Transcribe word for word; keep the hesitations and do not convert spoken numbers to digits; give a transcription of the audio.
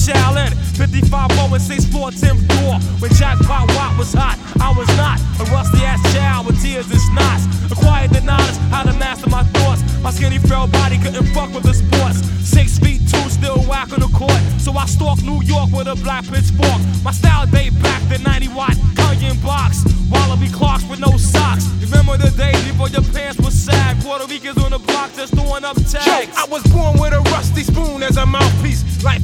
Shaolin. fifty-five oh and six four, tenth floor. When Jackpot Watt was hot, I was not a rusty ass child with tears and snots. Acquired the knowledge how to master my thoughts. My skinny frail body couldn't fuck with the sports. Six feet two, still whack on the court. So I stalked New York with a black pitchfork. My style date back to ninety watt Kangen box. Wallaby Clarks with no socks. Remember the days before your pants were sag? Puerto Ricans on the block just throwing up tags. Yo, I was born with a rusty spoon as a mouthpiece. Life